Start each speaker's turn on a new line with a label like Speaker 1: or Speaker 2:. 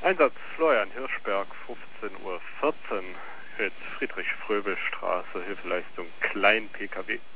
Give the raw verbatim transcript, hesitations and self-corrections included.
Speaker 1: Einsatz Florian Hirschberg, fünfzehn Uhr vierzehn, jetzt Friedrich-Fröbel-Straße, Hilfeleistung Klein-P K W.